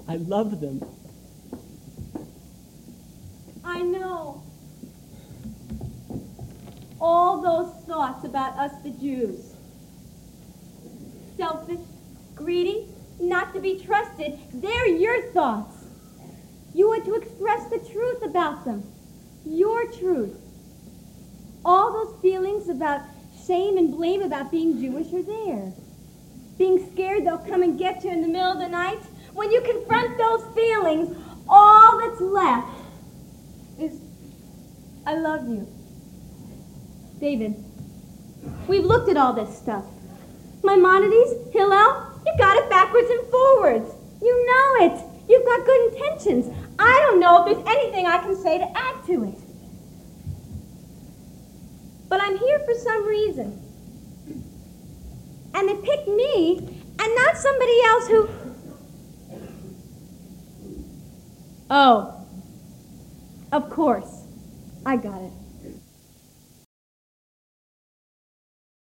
I love them. I know. All those thoughts about us the Jews. Selfish, greedy, not to be trusted, they're your thoughts. You are to express the truth about them. Your truth. All those feelings about shame and blame about being Jewish are there. Being scared they'll come and get you in the middle of the night. When you confront those feelings, all that's left is, I love you. David, we've looked at all this stuff. Maimonides, Hillel, you got it backwards and forwards. You know it. You've got good intentions. I don't know if there's anything I can say to add to it. But I'm here for some reason. And they picked me and not somebody else who... Oh, of course. I got it.